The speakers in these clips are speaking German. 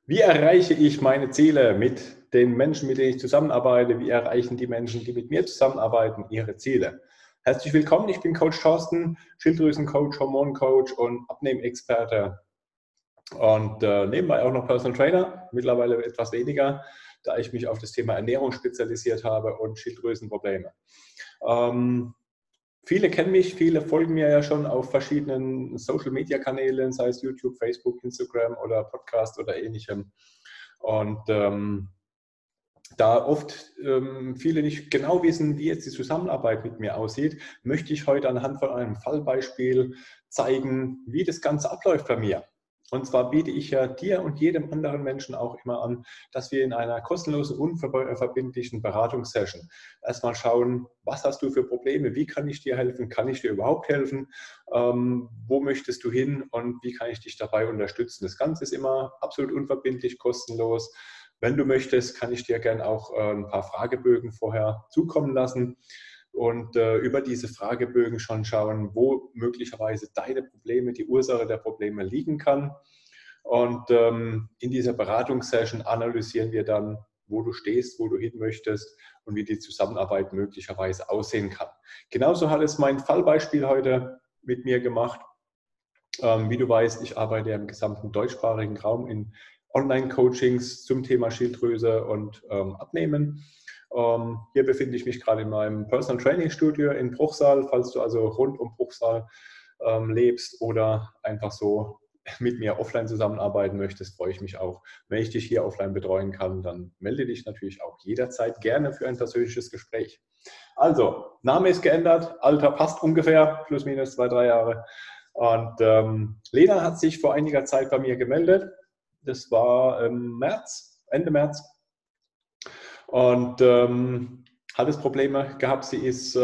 Wie erreiche ich meine Ziele mit den Menschen, mit denen ich zusammenarbeite? Wie erreichen die Menschen, die mit mir zusammenarbeiten, ihre Ziele? Herzlich willkommen, ich bin Coach Thorsten, Schilddrüsencoach, Hormoncoach und Abnehmexperte und nebenbei auch noch Personal Trainer, mittlerweile etwas weniger, da ich mich auf das Thema Ernährung spezialisiert habe und Schilddrüsenprobleme. Viele kennen mich, viele folgen mir ja schon auf verschiedenen Social-Media-Kanälen, sei es YouTube, Facebook, Instagram oder Podcast oder ähnlichem. Und da oft viele nicht genau wissen, wie jetzt die Zusammenarbeit mit mir aussieht, möchte ich heute anhand von einem Fallbeispiel zeigen, wie das Ganze abläuft bei mir. Und zwar biete ich ja dir und jedem anderen Menschen auch immer an, dass wir in einer kostenlosen, unverbindlichen Beratungssession erstmal schauen, was hast du für Probleme, wie kann ich dir helfen, kann ich dir überhaupt helfen, wo möchtest du hin und wie kann ich dich dabei unterstützen. Das Ganze ist immer absolut unverbindlich, kostenlos. Wenn du möchtest, kann ich dir gerne auch ein paar Fragebögen vorher zukommen lassen und über diese Fragebögen schon schauen, wo möglicherweise deine Probleme, die Ursache der Probleme liegen kann. Und in dieser Beratungssession analysieren wir dann, wo du stehst, wo du hin möchtest und wie die Zusammenarbeit möglicherweise aussehen kann. Genauso hat es mein Fallbeispiel heute mit mir gemacht. Wie du weißt, ich arbeite ja im gesamten deutschsprachigen Raum in Online-Coachings zum Thema Schilddrüse und Abnehmen. Hier befinde ich mich gerade in meinem Personal Training Studio in Bruchsal. Falls du also rund um Bruchsal lebst oder einfach so mit mir offline zusammenarbeiten möchtest, freue ich mich auch. Wenn ich dich hier offline betreuen kann, dann melde dich natürlich auch jederzeit gerne für ein persönliches Gespräch. Also, Name ist geändert, Alter passt ungefähr, plus minus 2, 3 Jahre. Und Lena hat sich vor einiger Zeit bei mir gemeldet. Das war im März, Ende März. Und hat es Probleme gehabt. Sie ist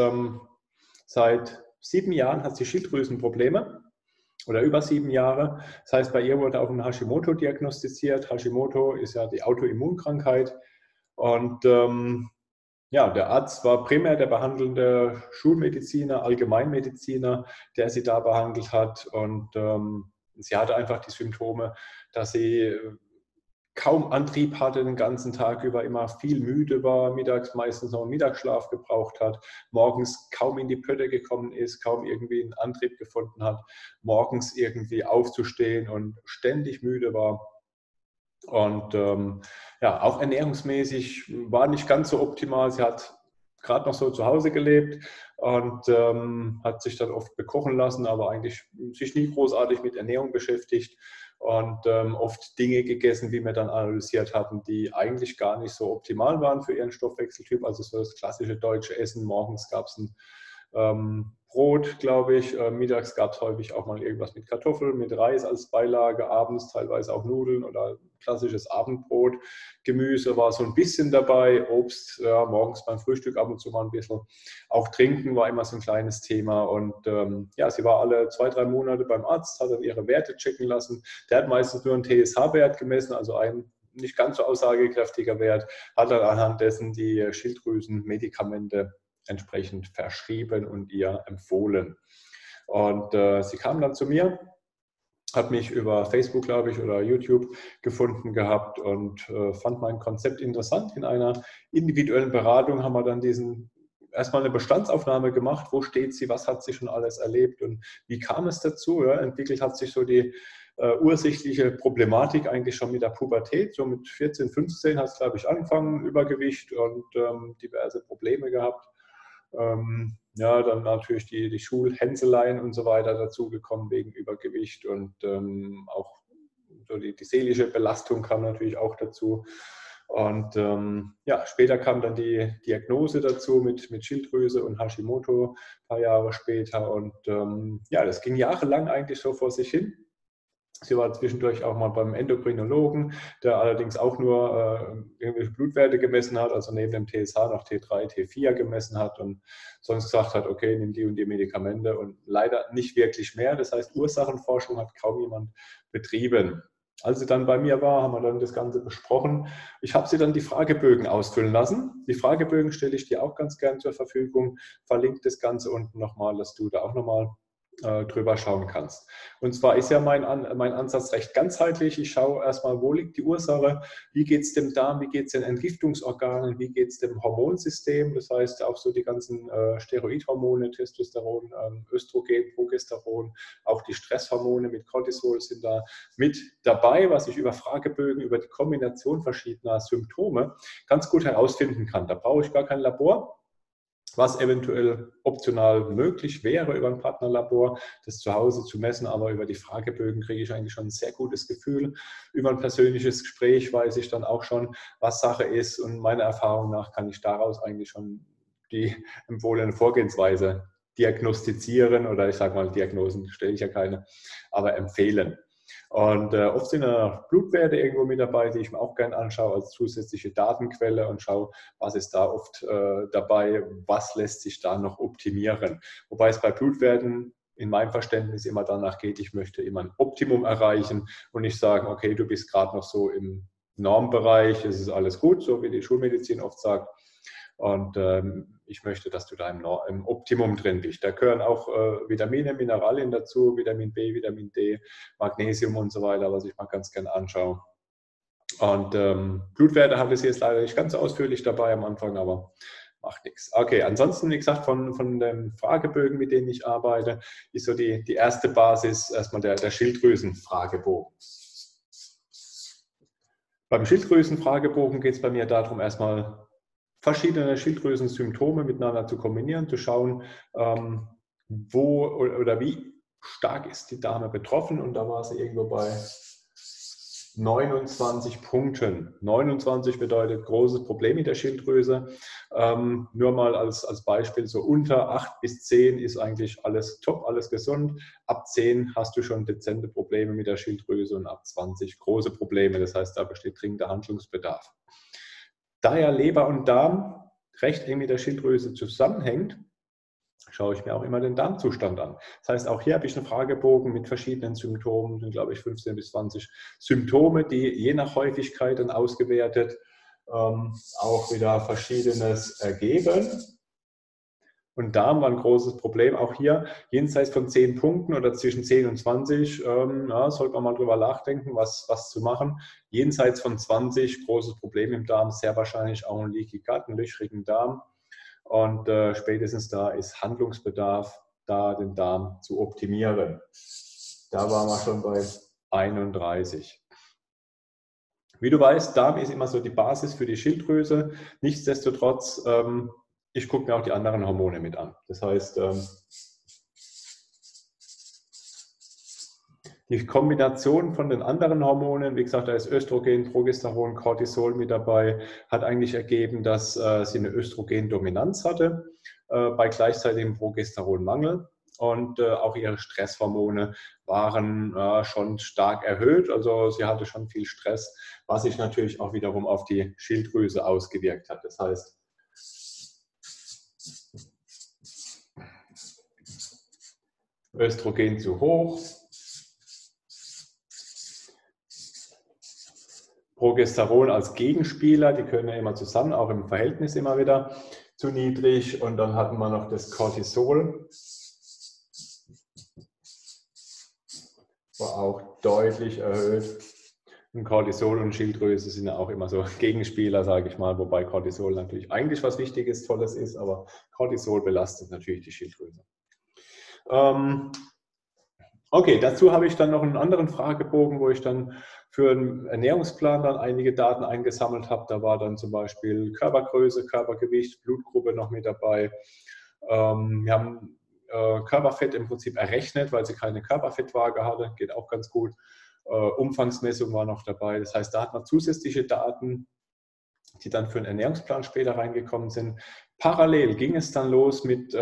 seit 7 Jahren, hat sie Schilddrüsenprobleme oder über 7 Jahre. Das heißt, bei ihr wurde auch ein Hashimoto diagnostiziert. Hashimoto ist ja die Autoimmunkrankheit. Und ja, der Arzt war primär der behandelnde Schulmediziner, Allgemeinmediziner, der sie da behandelt hat. Und sie hatte einfach die Symptome, dass sie kaum Antrieb hatte den ganzen Tag über, immer viel müde war, mittags meistens noch einen Mittagsschlaf gebraucht hat, morgens kaum in die Pötte gekommen ist, kaum irgendwie einen Antrieb gefunden hat, morgens irgendwie aufzustehen und ständig müde war. Und ja, auch ernährungsmäßig war nicht ganz so optimal. Sie hat gerade noch so zu Hause gelebt und hat sich dann oft bekochen lassen, aber eigentlich sich nie großartig mit Ernährung beschäftigt und oft Dinge gegessen, wie wir dann analysiert hatten, die eigentlich gar nicht so optimal waren für ihren Stoffwechseltyp. Also so das klassische deutsche Essen. Morgens gab es ein Brot, glaube ich. Mittags gab es häufig auch mal irgendwas mit Kartoffeln, mit Reis als Beilage, abends teilweise auch Nudeln oder klassisches Abendbrot. Gemüse war so ein bisschen dabei, Obst, ja, morgens beim Frühstück ab und zu mal ein bisschen. Auch Trinken war immer so ein kleines Thema. Und ja, sie war alle 2, 3 Monate beim Arzt, hat dann ihre Werte checken lassen. Der hat meistens nur einen TSH-Wert gemessen, also ein nicht ganz so aussagekräftiger Wert, hat dann anhand dessen die Schilddrüsenmedikamente entsprechend verschrieben und ihr empfohlen. Und sie kam dann zu mir, hat mich über Facebook, glaube ich, oder YouTube gefunden gehabt und fand mein Konzept interessant. In einer individuellen Beratung haben wir dann erstmal eine Bestandsaufnahme gemacht. Wo steht sie? Was hat sie schon alles erlebt? Und wie kam es dazu? Ja, entwickelt hat sich so die ursächliche Problematik eigentlich schon mit der Pubertät. So mit 14, 15 hat es, glaube ich, angefangen, Übergewicht und diverse Probleme gehabt. Ja, dann natürlich die Schulhänseleien und so weiter dazugekommen wegen Übergewicht und auch so die seelische Belastung kam natürlich auch dazu. Und ja, später kam dann die Diagnose dazu mit Schilddrüse und Hashimoto, ein paar Jahre später. Und ja, das ging jahrelang eigentlich so vor sich hin. Sie war zwischendurch auch mal beim Endokrinologen, der allerdings auch nur irgendwelche Blutwerte gemessen hat, also neben dem TSH noch T3, T4 gemessen hat und sonst gesagt hat, okay, nimm die und die Medikamente und leider nicht wirklich mehr. Das heißt, Ursachenforschung hat kaum jemand betrieben. Als sie dann bei mir war, haben wir dann das Ganze besprochen. Ich habe sie dann die Fragebögen ausfüllen lassen. Die Fragebögen stelle ich dir auch ganz gern zur Verfügung. Verlinke das Ganze unten nochmal, dass du da auch nochmal drüber schauen kannst. Und zwar ist ja mein Ansatz recht ganzheitlich. Ich schaue erstmal, wo liegt die Ursache, wie geht es dem Darm, wie geht es den Entgiftungsorganen, wie geht es dem Hormonsystem, das heißt auch so die ganzen Steroidhormone, Testosteron, Östrogen, Progesteron, auch die Stresshormone mit Cortisol sind da mit dabei, was ich über Fragebögen, über die Kombination verschiedener Symptome ganz gut herausfinden kann. Da brauche ich gar kein Labor. Was eventuell optional möglich wäre über ein Partnerlabor, das zu Hause zu messen, aber über die Fragebögen kriege ich eigentlich schon ein sehr gutes Gefühl. Über ein persönliches Gespräch weiß ich dann auch schon, was Sache ist, und meiner Erfahrung nach kann ich daraus eigentlich schon die empfohlene Vorgehensweise diagnostizieren, oder ich sage mal, Diagnosen stelle ich ja keine, aber empfehlen. Und oft sind da Blutwerte irgendwo mit dabei, die ich mir auch gerne anschaue als zusätzliche Datenquelle und schaue, was ist da oft dabei, was lässt sich da noch optimieren. Wobei es bei Blutwerten in meinem Verständnis immer danach geht, ich möchte immer ein Optimum erreichen und nicht sagen, okay, du bist gerade noch so im Normbereich, es ist alles gut, so wie die Schulmedizin oft sagt. Und ich möchte, dass du da im Optimum drin bist. Da gehören auch Vitamine, Mineralien dazu, Vitamin B, Vitamin D, Magnesium und so weiter, was ich mal ganz gerne anschaue. Und Blutwerte habe ich jetzt leider nicht ganz ausführlich dabei am Anfang, aber macht nichts. Okay, ansonsten, wie gesagt, von den Fragebögen, mit denen ich arbeite, ist so die erste Basis erstmal der Schilddrüsenfragebogen. Beim Schilddrüsenfragebogen geht es bei mir darum, erstmal verschiedene Schilddrüsensymptome miteinander zu kombinieren, zu schauen, wo oder wie stark ist die Dame betroffen. Und da war sie irgendwo bei 29 Punkten. 29 bedeutet großes Problem mit der Schilddrüse. Nur mal als Beispiel, so unter 8 bis 10 ist eigentlich alles top, alles gesund. Ab 10 hast du schon dezente Probleme mit der Schilddrüse und ab 20 große Probleme. Das heißt, da besteht dringender Handlungsbedarf. Da ja Leber und Darm recht eng mit der Schilddrüse zusammenhängt, schaue ich mir auch immer den Darmzustand an. Das heißt, auch hier habe ich einen Fragebogen mit verschiedenen Symptomen, sind glaube ich 15 bis 20 Symptome, die je nach Häufigkeit dann ausgewertet auch wieder Verschiedenes ergeben. Und Darm war ein großes Problem. Auch hier jenseits von 10 Punkten oder zwischen 10 und 20, sollte man mal drüber nachdenken, was zu machen. Jenseits von 20, großes Problem im Darm, sehr wahrscheinlich auch ein Leaky Gut, einen löchrigen Darm. Und spätestens da ist Handlungsbedarf, da den Darm zu optimieren. Da waren wir schon bei 31. Wie du weißt, Darm ist immer so die Basis für die Schilddrüse. Nichtsdestotrotz, ich gucke mir auch die anderen Hormone mit an. Das heißt, die Kombination von den anderen Hormonen, wie gesagt, da ist Östrogen, Progesteron, Cortisol mit dabei, hat eigentlich ergeben, dass sie eine Östrogendominanz hatte, bei gleichzeitigem Progesteronmangel. Und auch ihre Stresshormone waren schon stark erhöht. Also sie hatte schon viel Stress, was sich natürlich auch wiederum auf die Schilddrüse ausgewirkt hat. Das heißt, Östrogen zu hoch, Progesteron als Gegenspieler, die können ja immer zusammen, auch im Verhältnis immer wieder zu niedrig. Und dann hatten wir noch das Cortisol, war auch deutlich erhöht. Und Cortisol und Schilddrüse sind ja auch immer so Gegenspieler, sage ich mal, wobei Cortisol natürlich eigentlich was Wichtiges, Tolles ist, aber Cortisol belastet natürlich die Schilddrüse. Okay, dazu habe ich dann noch einen anderen Fragebogen, wo ich dann für einen Ernährungsplan dann einige Daten eingesammelt habe. Da war dann zum Beispiel Körpergröße, Körpergewicht, Blutgruppe noch mit dabei. Wir haben Körperfett im Prinzip errechnet, weil sie keine Körperfettwaage hatte, geht auch ganz gut. Umfangsmessung war noch dabei. Das heißt, da hat man zusätzliche Daten, die dann für einen Ernährungsplan später reingekommen sind. Parallel ging es dann los mit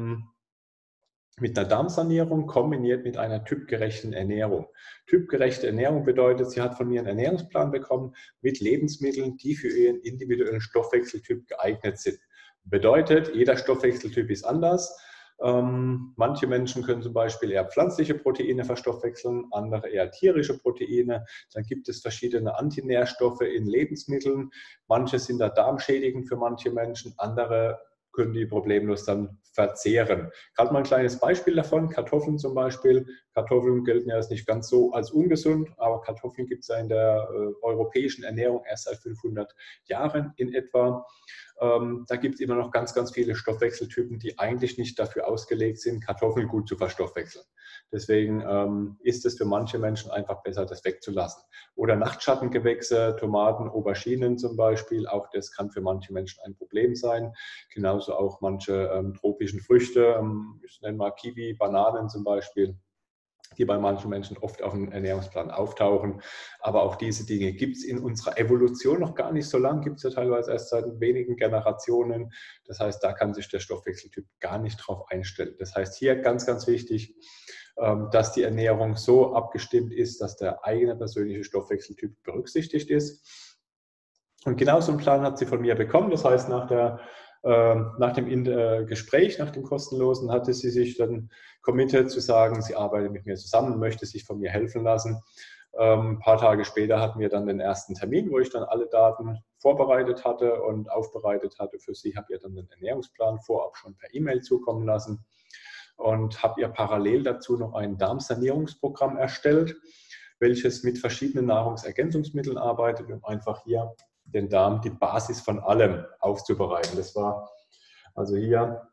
einer Darmsanierung kombiniert mit einer typgerechten Ernährung. Typgerechte Ernährung bedeutet, sie hat von mir einen Ernährungsplan bekommen mit Lebensmitteln, die für ihren individuellen Stoffwechseltyp geeignet sind. Bedeutet, jeder Stoffwechseltyp ist anders. Manche Menschen können zum Beispiel eher pflanzliche Proteine verstoffwechseln, andere eher tierische Proteine. Dann gibt es verschiedene Antinährstoffe in Lebensmitteln. Manche sind da darmschädigend für manche Menschen, andere können die problemlos dann verzehren. Gerade mal ein kleines Beispiel davon, Kartoffeln zum Beispiel. Kartoffeln gelten ja jetzt nicht ganz so als ungesund, aber Kartoffeln gibt es ja in der europäischen Ernährung erst seit 500 Jahren in etwa. Da gibt es immer noch ganz, ganz viele Stoffwechseltypen, die eigentlich nicht dafür ausgelegt sind, Kartoffeln gut zu verstoffwechseln. Deswegen ist es für manche Menschen einfach besser, das wegzulassen. Oder Nachtschattengewächse, Tomaten, Auberginen zum Beispiel, auch das kann für manche Menschen ein Problem sein. Genauso auch manche tropischen Früchte, ich nenne mal Kiwi, Bananen zum Beispiel, die bei manchen Menschen oft auf dem Ernährungsplan auftauchen. Aber auch diese Dinge gibt es in unserer Evolution noch gar nicht so lang, gibt es ja teilweise erst seit wenigen Generationen. Das heißt, da kann sich der Stoffwechseltyp gar nicht drauf einstellen. Das heißt, hier ganz, ganz wichtig, dass die Ernährung so abgestimmt ist, dass der eigene persönliche Stoffwechseltyp berücksichtigt ist. Und genau so einen Plan hat sie von mir bekommen. Das heißt, nach dem Gespräch, nach dem kostenlosen, hatte sie sich dann committed zu sagen, sie arbeitet mit mir zusammen, möchte sich von mir helfen lassen. Ein paar Tage später hatten wir dann den ersten Termin, wo ich dann alle Daten vorbereitet hatte und aufbereitet hatte für sie. Habe ihr dann den Ernährungsplan vorab schon per E-Mail zukommen lassen und habe ihr parallel dazu noch ein Darmsanierungsprogramm erstellt, welches mit verschiedenen Nahrungsergänzungsmitteln arbeitet, um einfach hier den Darm, die Basis von allem aufzubereiten. Das war also hier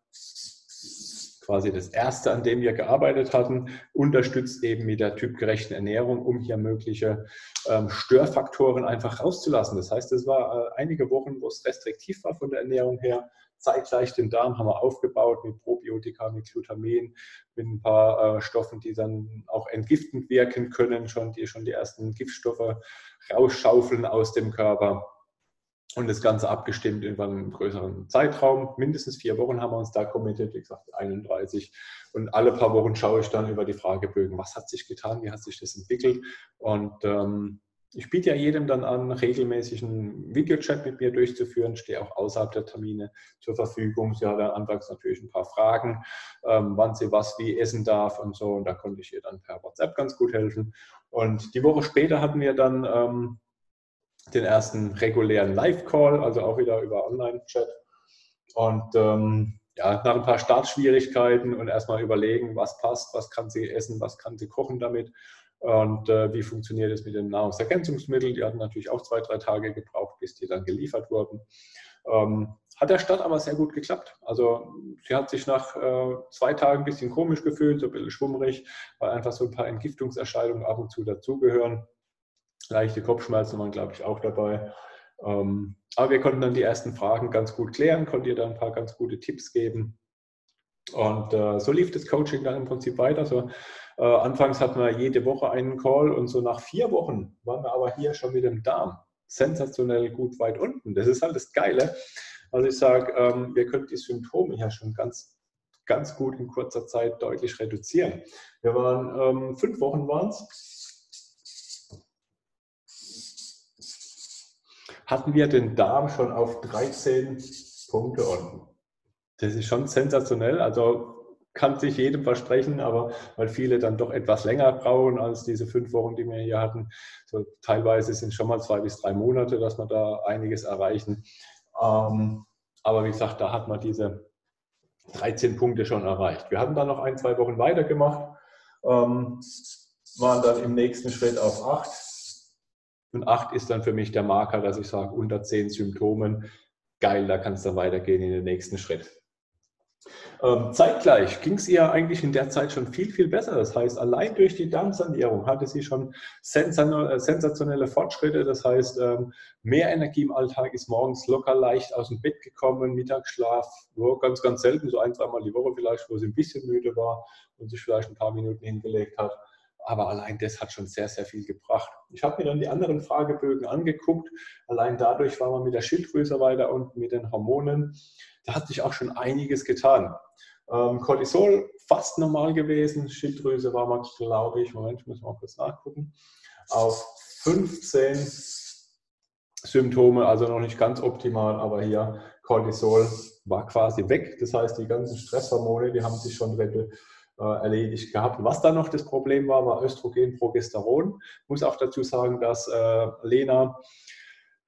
quasi das Erste, an dem wir gearbeitet hatten, unterstützt eben mit der typgerechten Ernährung, um hier mögliche Störfaktoren einfach rauszulassen. Das heißt, es war einige Wochen, wo es restriktiv war von der Ernährung her. Zeitgleich den Darm haben wir aufgebaut mit Probiotika, mit Glutamin, mit ein paar Stoffen, die dann auch entgiftend wirken können, die ersten Giftstoffe rausschaufeln aus dem Körper. Und das Ganze abgestimmt über einen größeren Zeitraum. Mindestens 4 Wochen haben wir uns da committed, wie gesagt 31. Und alle paar Wochen schaue ich dann über die Fragebögen, was hat sich getan, wie hat sich das entwickelt. Und ich biete ja jedem dann an, regelmäßig einen Videochat mit mir durchzuführen, stehe auch außerhalb der Termine zur Verfügung. Sie hatte anfangs natürlich ein paar Fragen, wann sie was wie essen darf und so. Und da konnte ich ihr dann per WhatsApp ganz gut helfen. Und die Woche später hatten wir dann den ersten regulären Live-Call, also auch wieder über Online-Chat. Und nach ein paar Startschwierigkeiten und erstmal überlegen, was passt, was kann sie essen, was kann sie kochen damit und wie funktioniert es mit den Nahrungsergänzungsmitteln. Die hatten natürlich auch 2, 3 Tage gebraucht, bis die dann geliefert wurden. Hat der Start aber sehr gut geklappt. Also sie hat sich nach 2 Tagen ein bisschen komisch gefühlt, so ein bisschen schwummrig, weil einfach so ein paar Entgiftungserscheinungen ab und zu dazugehören. Leichte Kopfschmerzen waren, glaube ich, auch dabei. Aber wir konnten dann die ersten Fragen ganz gut klären, konnten ihr dann ein paar ganz gute Tipps geben. Und so lief das Coaching dann im Prinzip weiter. So, anfangs hatten wir jede Woche einen Call und so nach 4 Wochen waren wir aber hier schon mit dem Darm sensationell gut weit unten. Das ist halt das Geile. Also ich sage, wir können die Symptome hier schon ganz, ganz gut in kurzer Zeit deutlich reduzieren. Wir waren 5 Wochen waren es. Hatten wir den Darm schon auf 13 Punkte unten. Das ist schon sensationell, also kann sich jedem versprechen, aber weil viele dann doch etwas länger brauchen als diese 5 Wochen, die wir hier hatten. So, teilweise sind es schon mal 2 bis 3 Monate, dass wir da einiges erreichen. Aber wie gesagt, da hat man diese 13 Punkte schon erreicht. Wir hatten dann noch 1, 2 Wochen weitergemacht, waren dann im nächsten Schritt auf 8. Und 8 ist dann für mich der Marker, dass ich sage, unter 10 Symptomen, geil, da kann es dann weitergehen in den nächsten Schritt. Zeitgleich ging es ihr eigentlich in der Zeit schon viel, viel besser. Das heißt, allein durch die Darmsanierung hatte sie schon sensationelle Fortschritte. Das heißt, mehr Energie im Alltag, ist morgens locker leicht aus dem Bett gekommen, Mittagsschlaf, nur ganz, ganz selten, so 1, 2 Mal die Woche vielleicht, wo sie ein bisschen müde war und sich vielleicht ein paar Minuten hingelegt hat. Aber allein das hat schon sehr, sehr viel gebracht. Ich habe mir dann die anderen Fragebögen angeguckt. Allein dadurch war man mit der Schilddrüse weiter unten, mit den Hormonen. Da hat sich auch schon einiges getan. Cortisol fast normal gewesen. Schilddrüse war man, glaube ich, Moment, ich muss mal kurz nachgucken, auf 15 Symptome, also noch nicht ganz optimal, aber hier Cortisol war quasi weg. Das heißt, die ganzen Stresshormone, die haben sich schon erledigt gehabt. Was dann noch das Problem war Östrogen, Progesteron. Ich muss auch dazu sagen, dass Lena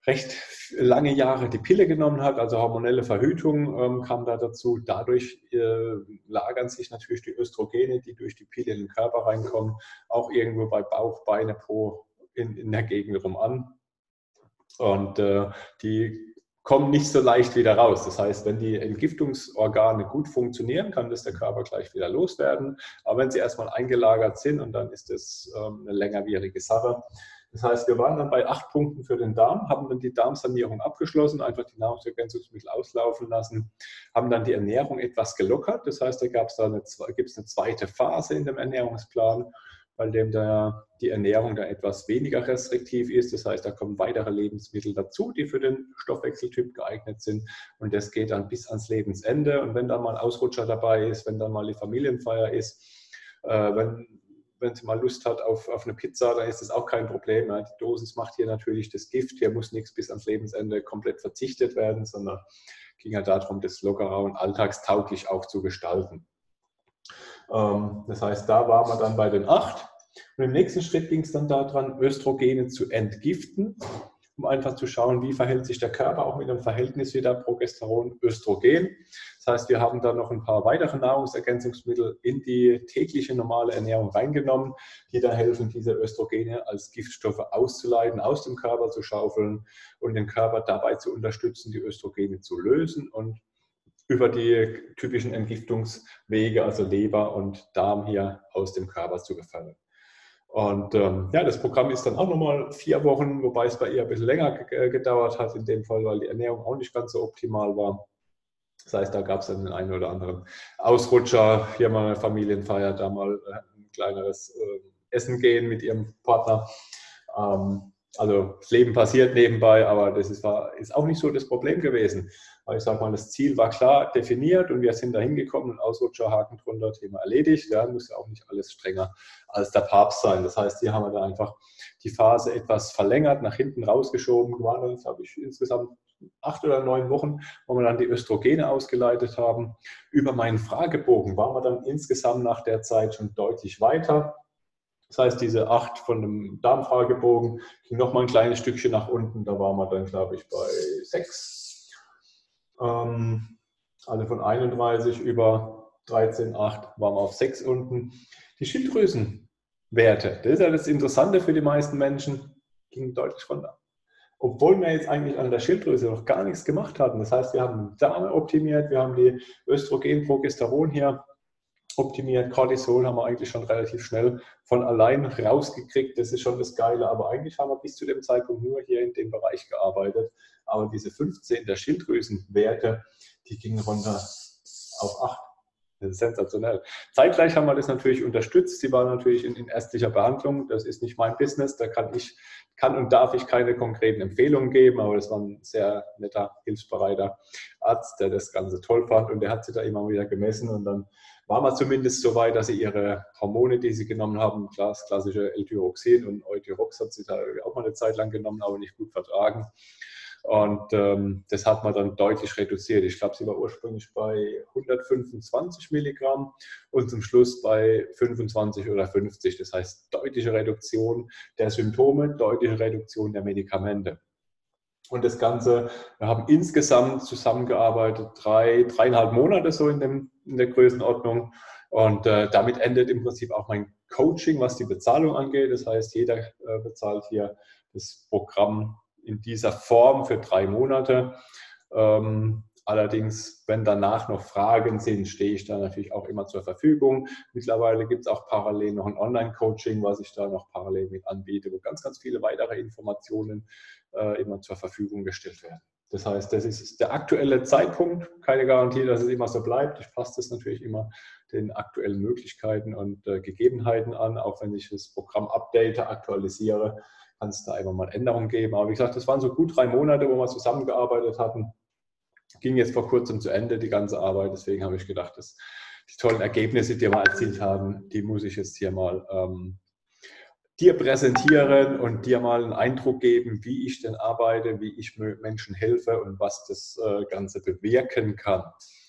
recht lange Jahre die Pille genommen hat, also hormonelle Verhütung kam da dazu. Dadurch lagern sich natürlich die Östrogene, die durch die Pille in den Körper reinkommen, auch irgendwo bei Bauch, Beine, Po in der Gegend rum an. Und die kommen nicht so leicht wieder raus. Das heißt, wenn die Entgiftungsorgane gut funktionieren, kann das der Körper gleich wieder loswerden. Aber wenn sie erstmal eingelagert sind, und dann ist das eine längerwierige Sache. Das heißt, wir waren dann bei 8 Punkten für den Darm, haben dann die Darmsanierung abgeschlossen, einfach die Nahrungsergänzungsmittel auslaufen lassen, haben dann die Ernährung etwas gelockert. Das heißt, da gibt es eine zweite Phase in dem Ernährungsplan, bei dem die Ernährung da etwas weniger restriktiv ist. Das heißt, da kommen weitere Lebensmittel dazu, die für den Stoffwechseltyp geeignet sind. Und das geht dann bis ans Lebensende. Und wenn dann mal ein Ausrutscher dabei ist, wenn dann mal die Familienfeier ist, wenn sie mal Lust hat auf eine Pizza, dann ist das auch kein Problem. Die Dosis macht hier natürlich das Gift. Hier muss nichts bis ans Lebensende komplett verzichtet werden, sondern ging ja darum, das lockerer und alltagstauglich auch zu gestalten. Das heißt, da waren wir dann bei den 8. Und im nächsten Schritt ging es dann daran, Östrogene zu entgiften, um einfach zu schauen, wie verhält sich der Körper auch mit dem Verhältnis wieder Progesteron-Östrogen. Das heißt, wir haben dann noch ein paar weitere Nahrungsergänzungsmittel in die tägliche normale Ernährung reingenommen, die da helfen, diese Östrogene als Giftstoffe auszuleiten, aus dem Körper zu schaufeln und den Körper dabei zu unterstützen, die Östrogene zu lösen und über die typischen Entgiftungswege, also Leber und Darm hier aus dem Körper zu befördern. Und das Programm ist dann auch nochmal 4 Wochen, wobei es bei ihr ein bisschen länger gedauert hat, in dem Fall, weil die Ernährung auch nicht ganz so optimal war. Das heißt, da gab es dann den einen oder anderen Ausrutscher, hier mal eine Familienfeier, da mal ein kleineres Essen gehen mit ihrem Partner. Also das Leben passiert nebenbei, aber das ist auch nicht so das Problem gewesen. Aber ich sage mal, das Ziel war klar definiert und wir sind da hingekommen und Ausrutscherhaken drunter, Thema erledigt. Ja, muss ja auch nicht alles strenger als der Papst sein. Das heißt, hier haben wir da einfach die Phase etwas verlängert, nach hinten rausgeschoben. Waren dann, glaube ich, insgesamt 8 oder 9 Wochen, wo wir dann die Östrogene ausgeleitet haben. Über meinen Fragebogen waren wir dann insgesamt nach der Zeit schon deutlich weiter. Das heißt, diese 8 von dem Darmfragebogen ging nochmal ein kleines Stückchen nach unten. Da waren wir dann, glaube ich, bei 6. Also von 31 über 13,8 waren wir auf 6 unten. Die Schilddrüsenwerte, das ist ja das Interessante für die meisten Menschen, gingen deutlich runter. Obwohl wir jetzt eigentlich an der Schilddrüse noch gar nichts gemacht hatten. Das heißt, wir haben die Darm optimiert, wir haben die Östrogen, Progesteron hier optimiert, Cortisol haben wir eigentlich schon relativ schnell von allein rausgekriegt. Das ist schon das Geile. Aber eigentlich haben wir bis zu dem Zeitpunkt nur hier in dem Bereich gearbeitet. Aber diese 15 der Schilddrüsenwerte, die gingen runter auf 8. Das ist sensationell. Zeitgleich haben wir das natürlich unterstützt. Sie war natürlich in ärztlicher Behandlung. Das ist nicht mein Business. Da kann und darf ich keine konkreten Empfehlungen geben. Aber das war ein sehr netter, hilfsbereiter Arzt, der das Ganze toll fand. Und der hat sie da immer wieder gemessen. Und dann war man zumindest so weit, dass sie ihre Hormone, die sie genommen haben, das klassische L-Tyroxin und Euthyrox hat sie da auch mal eine Zeit lang genommen, aber nicht gut vertragen. Und das hat man dann deutlich reduziert. Ich glaube, sie war ursprünglich bei 125 Milligramm und zum Schluss bei 25 oder 50. Das heißt, deutliche Reduktion der Symptome, deutliche Reduktion der Medikamente. Und das Ganze, wir haben insgesamt zusammengearbeitet 3,5 Monate so in der Größenordnung. Und damit endet im Prinzip auch mein Coaching, was die Bezahlung angeht. Das heißt, jeder bezahlt hier das Programm in dieser Form für 3 Monate. Allerdings, wenn danach noch Fragen sind, stehe ich da natürlich auch immer zur Verfügung. Mittlerweile gibt es auch parallel noch ein Online-Coaching, was ich da noch parallel mit anbiete, wo ganz, ganz viele weitere Informationen immer zur Verfügung gestellt werden. Das heißt, das ist der aktuelle Zeitpunkt. Keine Garantie, dass es immer so bleibt. Ich passe das natürlich immer den aktuellen Möglichkeiten und Gegebenheiten an. Auch wenn ich das Programm update, aktualisiere, kann es da immer mal Änderungen geben. Aber wie gesagt, das waren so gut 3 Monate, wo wir zusammengearbeitet hatten. Ging jetzt vor kurzem zu Ende, die ganze Arbeit. Deswegen habe ich gedacht, dass die tollen Ergebnisse, die wir erzielt haben, die muss ich jetzt hier mal dir präsentieren und dir mal einen Eindruck geben, wie ich denn arbeite, wie ich Menschen helfe und was das Ganze bewirken kann.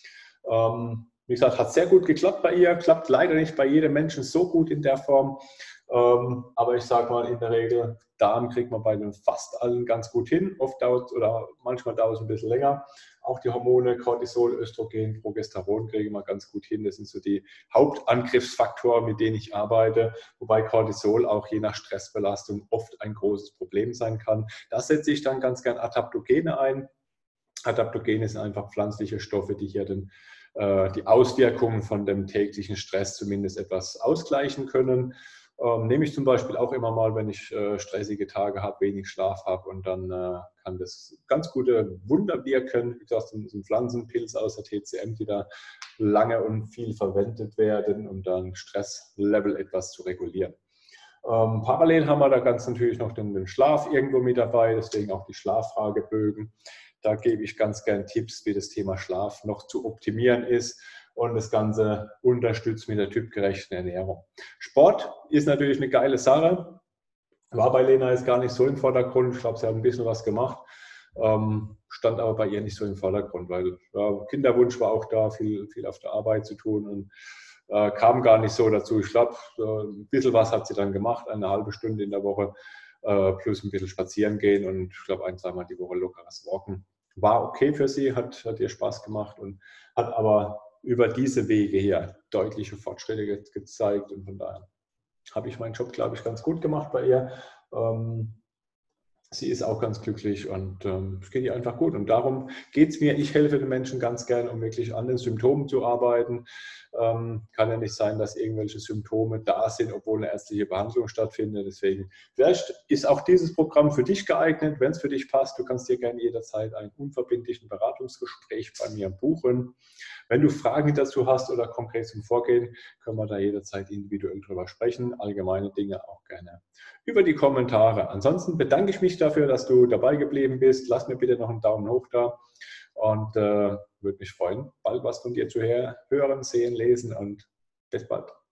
Wie gesagt, hat sehr gut geklappt bei ihr, klappt leider nicht bei jedem Menschen so gut in der Form. Aber ich sage mal, in der Regel Darm kriegt man bei den fast allen ganz gut hin. Oft dauert oder manchmal dauert es ein bisschen länger. Auch die Hormone, Cortisol, Östrogen, Progesteron kriege ich mal ganz gut hin. Das sind so die Hauptangriffsfaktoren, mit denen ich arbeite. Wobei Cortisol auch je nach Stressbelastung oft ein großes Problem sein kann. Da setze ich dann ganz gern Adaptogene ein. Adaptogene sind einfach pflanzliche Stoffe, die hier die Auswirkungen von dem täglichen Stress zumindest etwas ausgleichen können. Nehme ich zum Beispiel auch immer mal, wenn ich stressige Tage habe, wenig Schlaf habe, und dann kann das ganz gute Wunder wirken. Wie gesagt, das sind Pflanzenpilze aus der TCM, die da lange und viel verwendet werden, um dann Stresslevel etwas zu regulieren. Parallel haben wir da ganz natürlich noch den Schlaf irgendwo mit dabei, deswegen auch die Schlaffragebögen. Da gebe ich ganz gern Tipps, wie das Thema Schlaf noch zu optimieren ist, und das Ganze unterstützt mit der typgerechten Ernährung. Sport ist natürlich eine geile Sache. War bei Lena jetzt gar nicht so im Vordergrund. Ich glaube, sie hat ein bisschen was gemacht. Stand aber bei ihr nicht so im Vordergrund, weil Kinderwunsch war auch da, viel auf der Arbeit zu tun, und kam gar nicht so dazu. Ich glaube, ein bisschen was hat sie dann gemacht, eine halbe Stunde in der Woche, plus ein bisschen spazieren gehen, und ich glaube, 1-2 Mal die Woche lockeres Walken. War okay für sie, hat ihr Spaß gemacht und hat aber über diese Wege hier deutliche Fortschritte gezeigt, und von daher habe ich meinen Job, glaube ich, ganz gut gemacht bei ihr. Sie ist auch ganz glücklich, und es geht ihr einfach gut. Und darum geht es mir. Ich helfe den Menschen ganz gern, um wirklich an den Symptomen zu arbeiten. Kann ja nicht sein, dass irgendwelche Symptome da sind, obwohl eine ärztliche Behandlung stattfindet. Deswegen, vielleicht ist auch dieses Programm für dich geeignet, wenn es für dich passt. Du kannst dir gerne jederzeit einen unverbindlichen Beratungsgespräch bei mir buchen. Wenn du Fragen dazu hast oder konkret zum Vorgehen, können wir da jederzeit individuell drüber sprechen. Allgemeine Dinge auch gerne über die Kommentare. Ansonsten bedanke ich mich dafür, dass du dabei geblieben bist. Lass mir bitte noch einen Daumen hoch da, und würde mich freuen, bald was von dir zu hören, sehen, lesen, und bis bald.